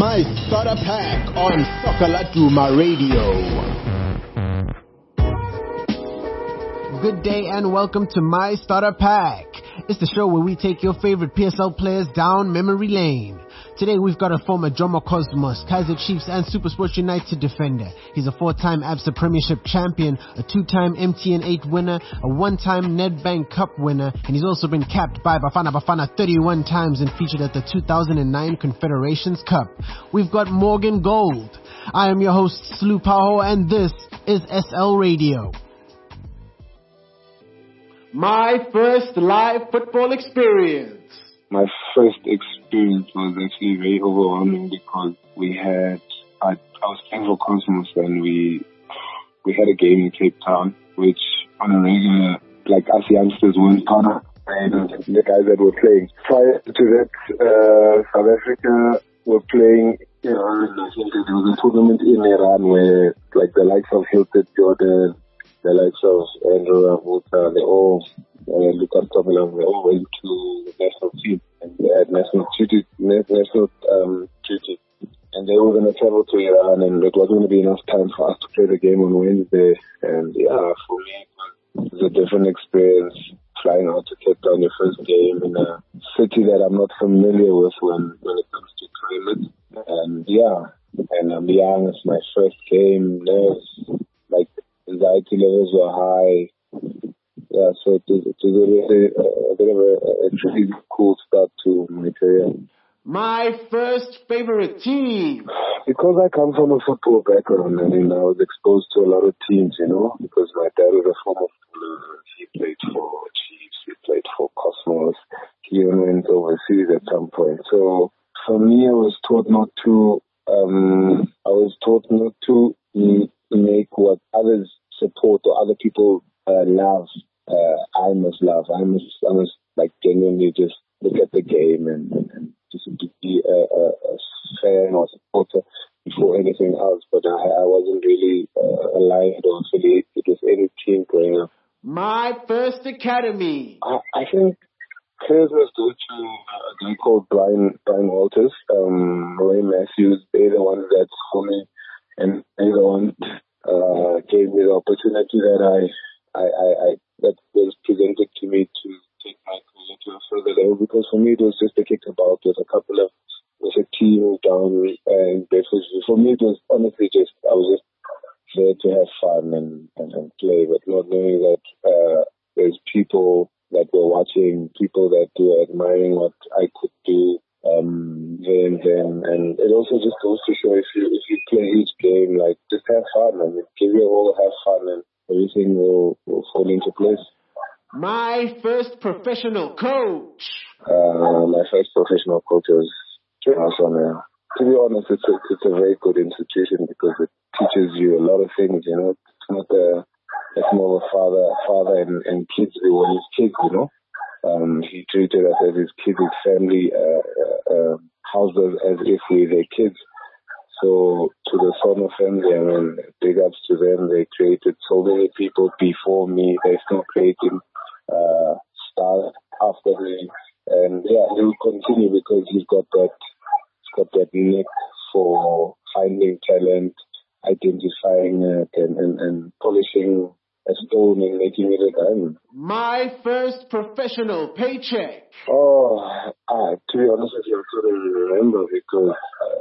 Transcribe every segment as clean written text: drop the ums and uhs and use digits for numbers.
My Starter Pack on Sokalatuma Radio. Good day and welcome to My Starter Pack. It's the show where we take your favorite PSL players down memory lane. Today we've got a former Jomo Cosmos, Kaizer Chiefs and SuperSport United defender. He's a 4-time ABSA Premiership champion, a 2-time MTN 8 winner, a 1-time Nedbank Cup winner, and he's also been capped by Bafana 31 times and featured at the 2009 Confederations Cup. We've got Morgan Gold. I am your host, Slu Paho, and this is SL Radio. My first live football experience. My first experience was actually very overwhelming because I was playing for Cosmos and we had a game in Cape Town, which on a regular, like us youngsters weren't part of, and the guys that were playing. Prior to that, South Africa were playing Iran. I think there was a tournament in Iran where like the likes of Hilton Jordan, the likes of Andrew Ravuta, they all Lucas Tomilam, they all went to the national team and they had national duty, and they were going to travel to Iran, and it wasn't going to be enough time for us to play the game on Wednesday. And for me, it was a different experience flying out to Cape Town, your first game in a city that I'm not familiar with when it comes to climate. And I'm young, it's my first game, nerves, like anxiety levels were high. Yeah, so it was a bit of a really cool start to my career. My first favorite team. Because I come from a football background, I mean, I was exposed to a lot of teams, because my dad was a former footballer. He played for Chiefs, he played for Cosmos. He even went overseas at some point. So for me, I was taught not to make what others support or other people love. I must love. I must like genuinely just look at the game and just be a fan or supporter before anything else. But I wasn't really aligned or affiliated with any team growing up. My first academy. I think players must go to a guy called Brian Walters, Roy Matthews. They're the ones that saw me, and they're the ones gave me the opportunity that was presented to me to take my career to a further level, because for me it was just a kickabout with a team down in Bedford. For me it was honestly I was just there to have fun and play, but not knowing that there's people that were watching, people that were admiring what I could do then, and it also just goes to show if you play each game, like just have fun and give your all, have fun, and everything will fall into place. My first professional coach. My first professional coach was Jonas. To be honest, it's a very good institution because it teaches you a lot of things. It's more of a father and kids. We were his kids. He treated us as his kids, his family, housed us as if we were their kids. So to the Sono family, I mean, big ups to them. They created so many people before me. They're still creating stars after me. And he will continue because he's got that knack for finding talent, identifying it, and polishing a stone and making it a diamond. My first professional paycheck. To be honest with you, I couldn't remember because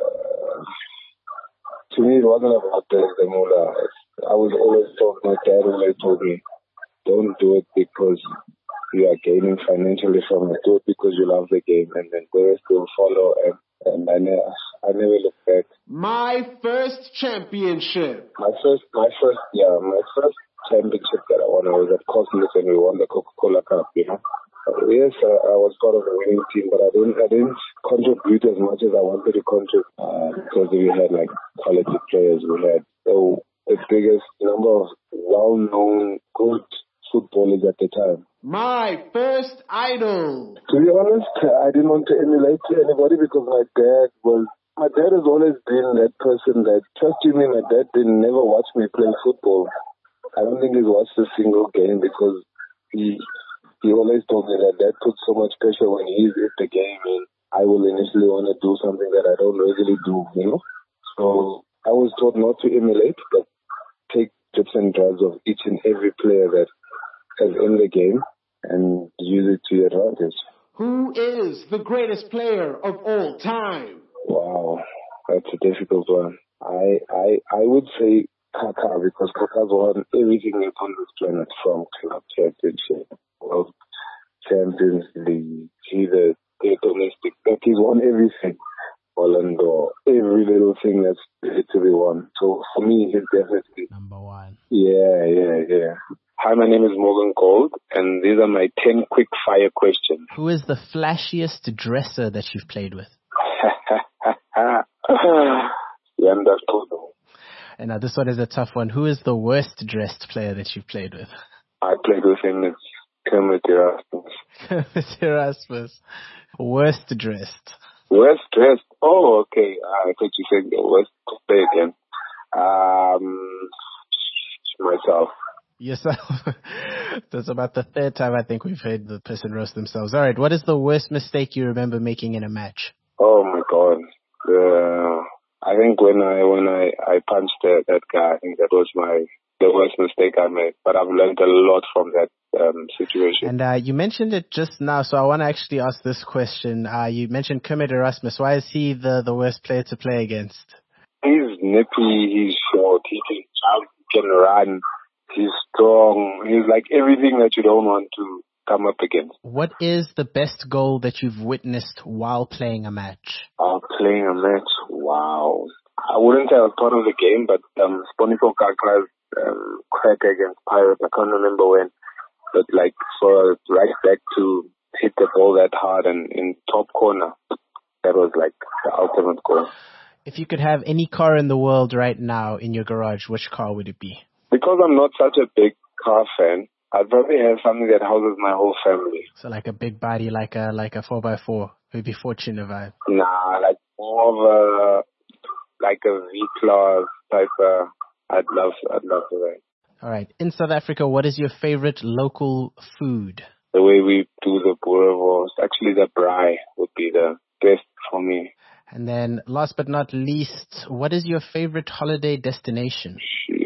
to me it wasn't about the moolah. I was always told, my dad always told me, don't do it because you are gaining financially from it. Do it because you love the game, and then the rest will follow. And I never looked back. My first championship. My first championship that I won, I was at Cosmos and we won the Coca-Cola Cup, Yes, I was part of the winning team, but I didn't contribute as much as I wanted to contribute because we had like quality players. We had the biggest number of well-known good footballers at the time. My first idol. To be honest, I didn't want to emulate anybody because my dad has always been that person that, trust you me, my dad never watch me play football. I don't think he's watched a single game because he always told me that puts so much pressure when he's at the game, and I will initially want to do something that I don't really do, you know. So I was taught not to emulate, but take tips and drabs of each and every player that is in the game and use it to your advantage. Who is the greatest player of all time? Wow, that's a difficult one. I would say Kaká, because Kaká's won everything that's on this planet, from club championship, World Champions League, either domestic. Like, he's won everything. Ballon d'Or, every little thing that's to be won. So for me, he's definitely number one. Yeah. Hi, my name is Morgan Gold, and these are my 10 quick fire questions. Who is the flashiest dresser that you've played with? Yanda Todo. And now this one is a tough one. Who is the worst dressed player that you've played with? I played with him. It's Kermit Erasmus. Kermit Erasmus. Worst dressed. Worst dressed? Oh, okay. I thought you said the worst to play again. Myself. Yourself. That's about the third time I think we've heard the person roast themselves. All right. What is the worst mistake you remember making in a match? Oh my God. I think when I punched that guy, I think that was the worst mistake I made. But I've learned a lot from that situation. And you mentioned it just now, so I want to actually ask this question. You mentioned Kermit Erasmus. Why is he the worst player to play against? He's nippy, he's short, he can jump, he can run, he's strong. He's like everything that you don't want to come up against. What is the best goal that you've witnessed while playing a match? Playing a match? Wow. I wouldn't say I was part of the game, but Sponico Kaka's crack against Pirates, I can't remember when, but like for right back to hit the ball that hard and in top corner, that was like the ultimate goal. If you could have any car in the world right now in your garage, which car would it be? Because I'm not such a big car fan, I'd probably have something that houses my whole family. So like a big body, like a 4x4, maybe Fortuner vibe. Nah, like more of a V-Class type. I'd love that. All right. In South Africa, what is your favorite local food? The way we do the boerewors, actually the braai would be the best for me. And then last but not least, what is your favorite holiday destination?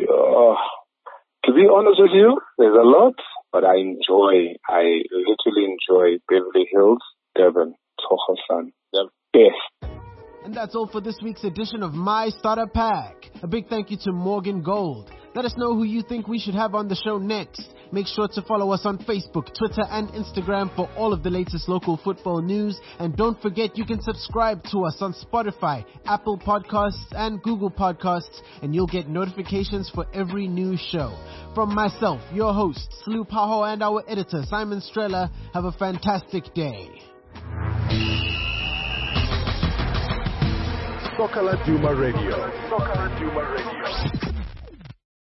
To be honest with you, there's a lot, but I literally enjoy Beverly Hills, Durban, Tsogosan, the best. And that's all for this week's edition of My Starter Pack. A big thank you to Morgan Gold. Let us know who you think we should have on the show next. Make sure to follow us on Facebook, Twitter, and Instagram for all of the latest local football news. And don't forget, you can subscribe to us on Spotify, Apple Podcasts, and Google Podcasts, and you'll get notifications for every new show. From myself, your host, Slu Paho, and our editor, Simon Strella, have a fantastic day. Soccer Laduma Radio.